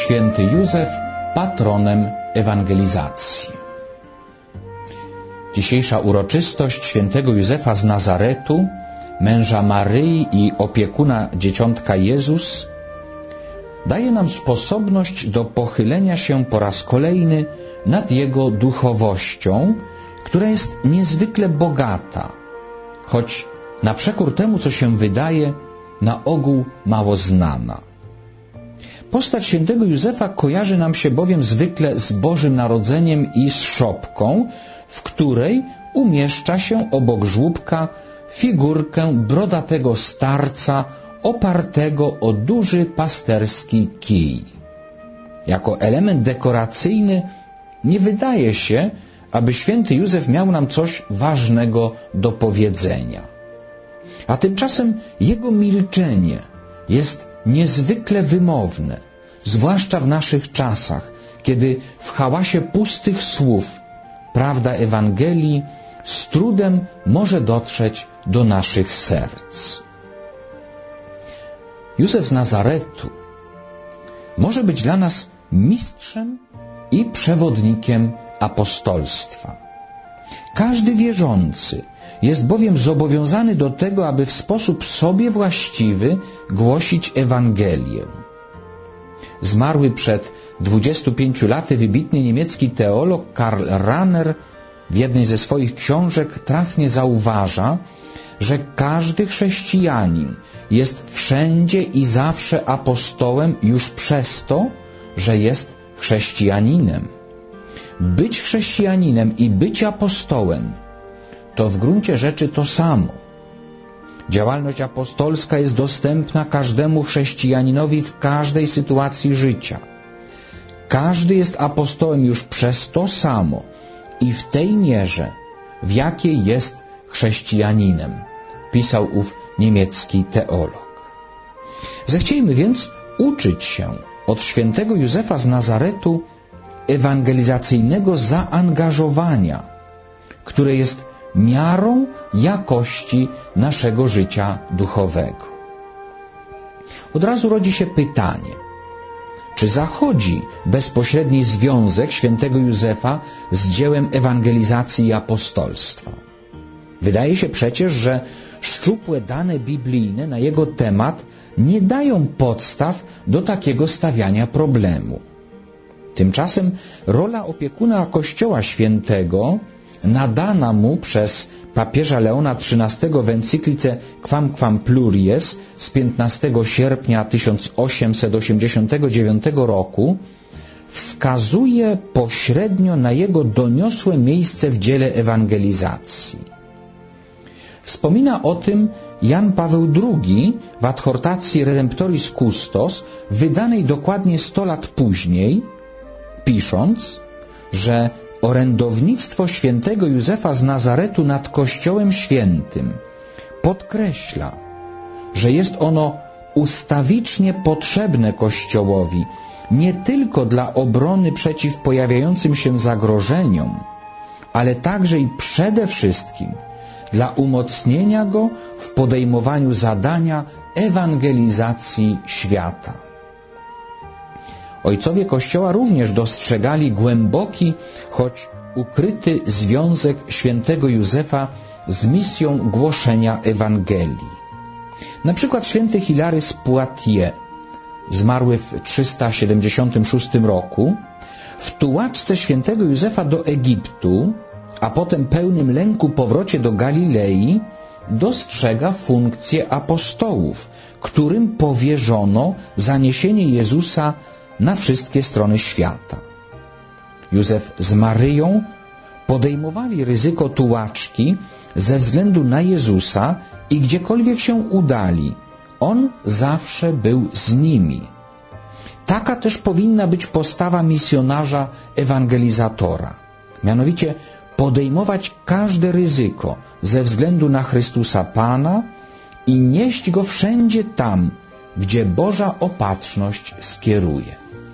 święty Józef patronem ewangelizacji. Dzisiejsza uroczystość świętego Józefa z Nazaretu, męża Maryi i opiekuna dzieciątka Jezus, daje nam sposobność do pochylenia się po raz kolejny nad jego duchowością, która jest niezwykle bogata, choć na przekór temu, co się wydaje, na ogół mało znana. Postać świętego Józefa kojarzy nam się bowiem zwykle z Bożym Narodzeniem i z szopką, w której umieszcza się obok żłóbka figurkę brodatego starca opartego o duży pasterski kij. Jako element dekoracyjny nie wydaje się, aby święty Józef miał nam coś ważnego do powiedzenia. A tymczasem jego milczenie jest niezwykle wymowne, zwłaszcza w naszych czasach, kiedy w hałasie pustych słów prawda Ewangelii z trudem może dotrzeć do naszych serc. Józef z Nazaretu może być dla nas mistrzem i przewodnikiem apostolstwa. Każdy wierzący jest bowiem zobowiązany do tego, aby w sposób sobie właściwy głosić Ewangelię. Zmarły przed 25 laty wybitny niemiecki teolog Karl Rahner w jednej ze swoich książek trafnie zauważa, że każdy chrześcijanin jest wszędzie i zawsze apostołem już przez to, że jest chrześcijaninem. Być chrześcijaninem i być apostołem to w gruncie rzeczy to samo. Działalność apostolska jest dostępna każdemu chrześcijaninowi w każdej sytuacji życia. Każdy jest apostołem już przez to samo i w tej mierze, w jakiej jest chrześcijaninem, pisał ów niemiecki teolog. Zechciejmy więc uczyć się od świętego Józefa z Nazaretu ewangelizacyjnego zaangażowania, które jest miarą jakości naszego życia duchowego. Od razu rodzi się pytanie, czy zachodzi bezpośredni związek świętego Józefa z dziełem ewangelizacji i apostolstwa? Wydaje się przecież, że szczupłe dane biblijne na jego temat nie dają podstaw do takiego stawiania problemu. Tymczasem rola opiekuna Kościoła Świętego nadana mu przez papieża Leona XIII w encyklice Quam Pluries z 15 sierpnia 1889 roku wskazuje pośrednio na jego doniosłe miejsce w dziele ewangelizacji. Wspomina o tym Jan Paweł II w adhortacji Redemptoris Custos, wydanej dokładnie 100 lat później, pisząc, że orędownictwo świętego Józefa z Nazaretu nad Kościołem Świętym podkreśla, że jest ono ustawicznie potrzebne Kościołowi nie tylko dla obrony przeciw pojawiającym się zagrożeniom, ale także i przede wszystkim dla umocnienia go w podejmowaniu zadania ewangelizacji świata. Ojcowie Kościoła również dostrzegali głęboki, choć ukryty związek świętego Józefa z misją głoszenia Ewangelii. Na przykład święty Hilary z Poitiers, zmarły w 376 roku, w tułaczce świętego Józefa do Egiptu, a potem pełnym lęku powrocie do Galilei, dostrzega funkcję apostołów, którym powierzono zaniesienie Jezusa na wszystkie strony świata. Józef z Maryją podejmowali ryzyko tułaczki ze względu na Jezusa i gdziekolwiek się udali, On zawsze był z nimi. Taka też powinna być postawa misjonarza ewangelizatora. Mianowicie podejmować każde ryzyko ze względu na Chrystusa Pana i nieść Go wszędzie tam, gdzie Boża opatrzność skieruje.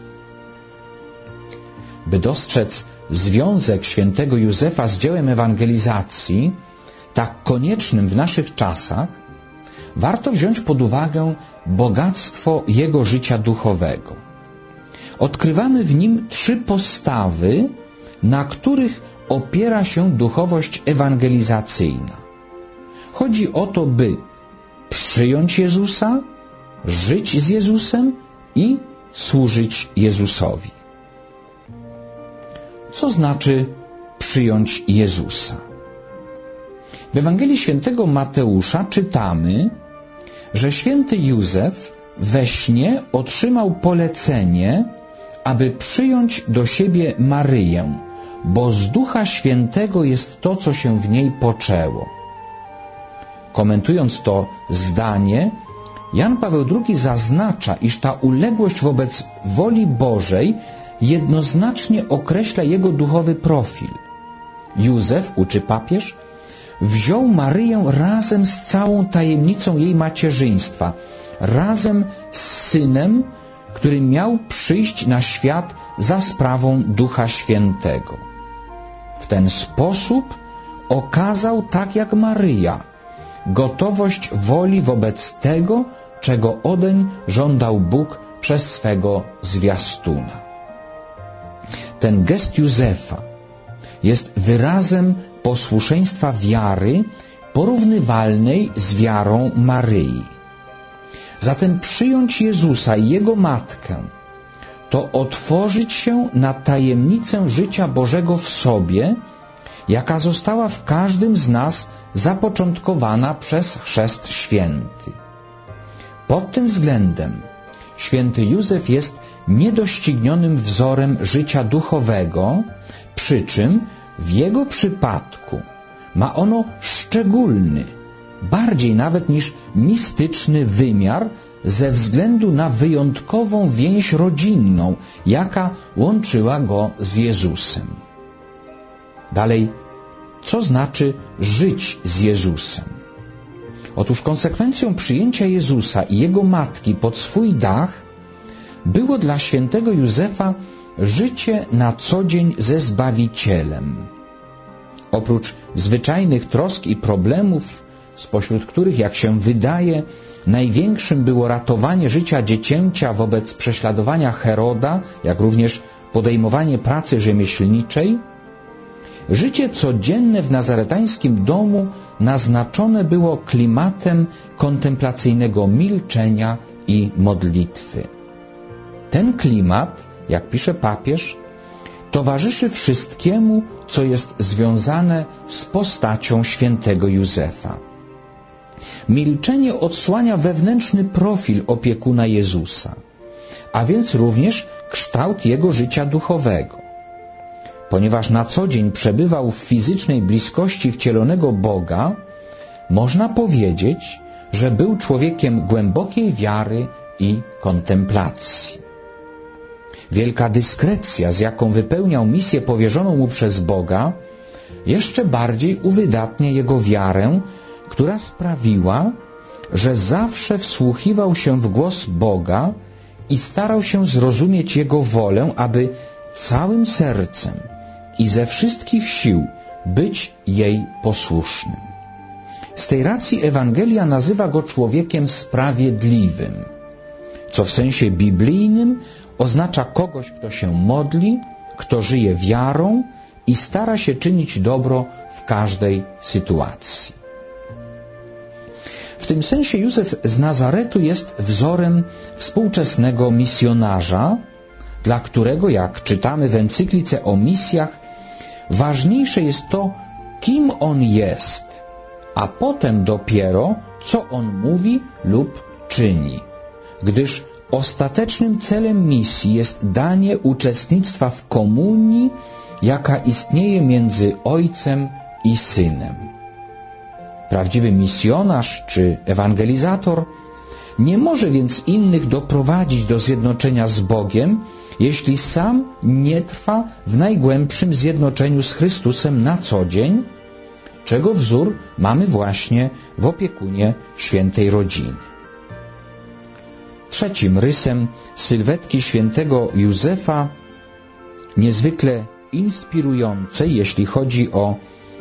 By dostrzec związek świętego Józefa z dziełem ewangelizacji, tak koniecznym w naszych czasach, warto wziąć pod uwagę bogactwo jego życia duchowego. odkrywamy w nim 3 postawy, na których opiera się duchowość ewangelizacyjna. Chodzi o to, by przyjąć Jezusa, żyć z Jezusem i służyć Jezusowi. Co znaczy przyjąć Jezusa? W Ewangelii świętego Mateusza czytamy, że święty Józef we śnie otrzymał polecenie, aby przyjąć do siebie Maryję, bo z Ducha Świętego jest to, co się w niej poczęło. Komentując to zdanie, Jan Paweł II zaznacza, iż ta uległość wobec woli Bożej jednoznacznie określa jego duchowy profil. Józef, uczy papież, wziął Maryję razem z całą tajemnicą jej macierzyństwa, razem z Synem, który miał przyjść na świat za sprawą Ducha Świętego. W ten sposób okazał, tak jak Maryja, gotowość woli wobec tego, czego odeń żądał Bóg przez swego zwiastuna. Ten gest Józefa jest wyrazem posłuszeństwa wiary porównywalnej z wiarą Maryi. Zatem przyjąć Jezusa i Jego Matkę to otworzyć się na tajemnicę życia Bożego w sobie, jaka została w każdym z nas zapoczątkowana przez Chrzest Święty. Pod tym względem święty Józef jest niedoścignionym wzorem życia duchowego, przy czym w jego przypadku ma ono szczególny, bardziej nawet niż mistyczny wymiar ze względu na wyjątkową więź rodzinną, jaka łączyła go z Jezusem. Dalej, co znaczy żyć z Jezusem? Otóż konsekwencją przyjęcia Jezusa i Jego Matki pod swój dach było dla świętego Józefa życie na co dzień ze Zbawicielem. Oprócz zwyczajnych trosk i problemów, spośród których, jak się wydaje, największym było ratowanie życia dziecięcia wobec prześladowania Heroda, jak również podejmowanie pracy rzemieślniczej, życie codzienne w nazaretańskim domu naznaczone było klimatem kontemplacyjnego milczenia i modlitwy. Ten klimat, jak pisze papież, towarzyszy wszystkiemu, co jest związane z postacią świętego Józefa. Milczenie odsłania wewnętrzny profil opiekuna Jezusa, a więc również kształt jego życia duchowego. Ponieważ na co dzień przebywał w fizycznej bliskości wcielonego Boga, można powiedzieć, że był człowiekiem głębokiej wiary i kontemplacji. Wielka dyskrecja, z jaką wypełniał misję powierzoną mu przez Boga, jeszcze bardziej uwydatnia jego wiarę, która sprawiła, że zawsze wsłuchiwał się w głos Boga i starał się zrozumieć Jego wolę, aby całym sercem i ze wszystkich sił być jej posłusznym. Z tej racji Ewangelia nazywa go człowiekiem sprawiedliwym, co w sensie biblijnym oznacza kogoś, kto się modli, kto żyje wiarą i stara się czynić dobro w każdej sytuacji. W tym sensie Józef z Nazaretu jest wzorem współczesnego misjonarza, dla którego, jak czytamy w encyklice o misjach, ważniejsze jest to, kim on jest, a potem dopiero, co on mówi lub czyni, gdyż ostatecznym celem misji jest danie uczestnictwa w komunii, jaka istnieje między Ojcem i Synem. Prawdziwy misjonarz czy ewangelizator nie może więc innych doprowadzić do zjednoczenia z Bogiem, jeśli sam nie trwa w najgłębszym zjednoczeniu z Chrystusem na co dzień, czego wzór mamy właśnie w opiekunie świętej rodziny. Trzecim rysem sylwetki świętego Józefa, niezwykle inspirującej, jeśli chodzi o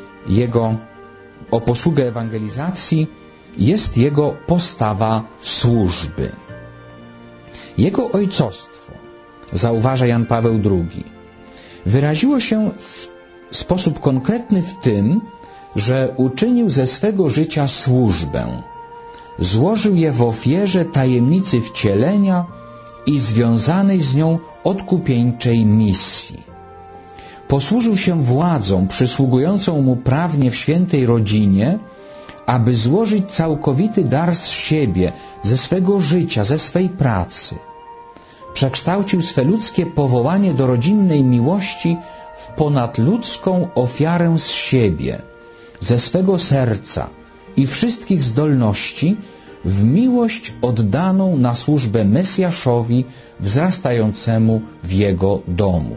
posługę ewangelizacji, jest jego postawa służby. Jego ojcostwo zauważa Jan Paweł II, wyraziło się w sposób konkretny w tym, że uczynił ze swego życia służbę, złożył je w ofierze tajemnicy wcielenia i związanej z nią odkupieńczej misji. Posłużył się władzą przysługującą mu prawnie w świętej rodzinie, aby złożyć całkowity dar z siebie, ze swego życia, ze swej pracy. Przekształcił swe ludzkie powołanie do rodzinnej miłości w ponadludzką ofiarę z siebie, ze swego serca i wszystkich zdolności w miłość oddaną na służbę Mesjaszowi wzrastającemu w jego domu.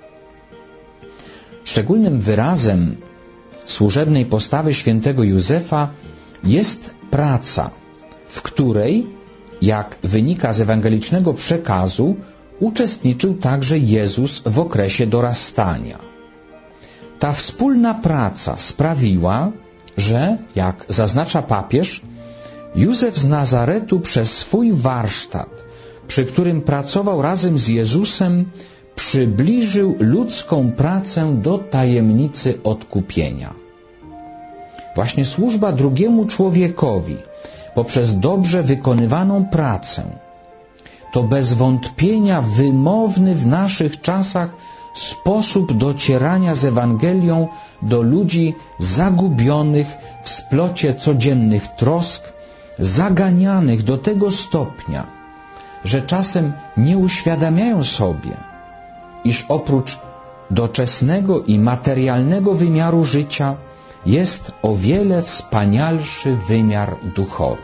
Szczególnym wyrazem służebnej postawy świętego Józefa jest praca, w której, jak wynika z ewangelicznego przekazu, uczestniczył także Jezus w okresie dorastania. Ta wspólna praca sprawiła, że, jak zaznacza papież, Józef z Nazaretu przez swój warsztat, przy którym pracował razem z Jezusem, przybliżył ludzką pracę do tajemnicy odkupienia. Właśnie służba drugiemu człowiekowi poprzez dobrze wykonywaną pracę to bez wątpienia wymowny w naszych czasach sposób docierania z Ewangelią do ludzi zagubionych w splocie codziennych trosk, zaganianych do tego stopnia, że czasem nie uświadamiają sobie, iż oprócz doczesnego i materialnego wymiaru życia jest o wiele wspanialszy wymiar duchowy.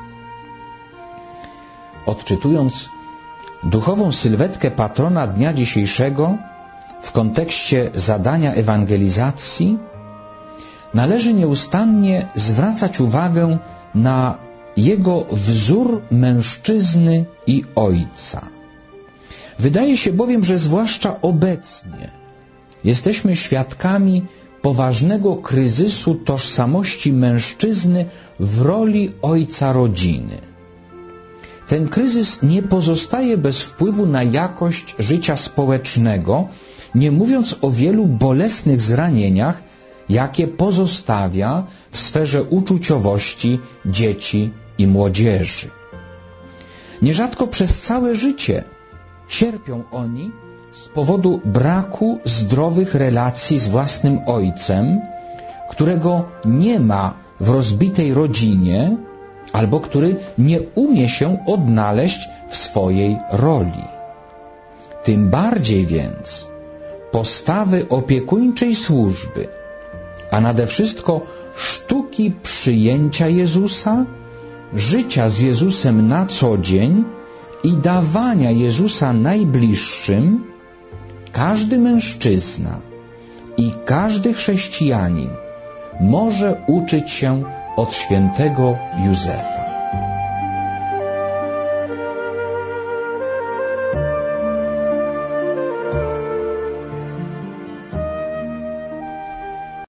Odczytując duchową sylwetkę patrona dnia dzisiejszego w kontekście zadania ewangelizacji, należy nieustannie zwracać uwagę na jego wzór mężczyzny i ojca. Wydaje się bowiem, że zwłaszcza obecnie jesteśmy świadkami poważnego kryzysu tożsamości mężczyzny w roli ojca rodziny. Ten kryzys nie pozostaje bez wpływu na jakość życia społecznego, nie mówiąc o wielu bolesnych zranieniach, jakie pozostawia w sferze uczuciowości dzieci i młodzieży. Nierzadko przez całe życie cierpią oni z powodu braku zdrowych relacji z własnym ojcem, którego nie ma w rozbitej rodzinie, albo który nie umie się odnaleźć w swojej roli. Tym bardziej więc postawy opiekuńczej służby, a nade wszystko sztuki przyjęcia Jezusa, życia z Jezusem na co dzień i dawania Jezusa najbliższym, każdy mężczyzna i każdy chrześcijanin może uczyć się od świętego Józefa.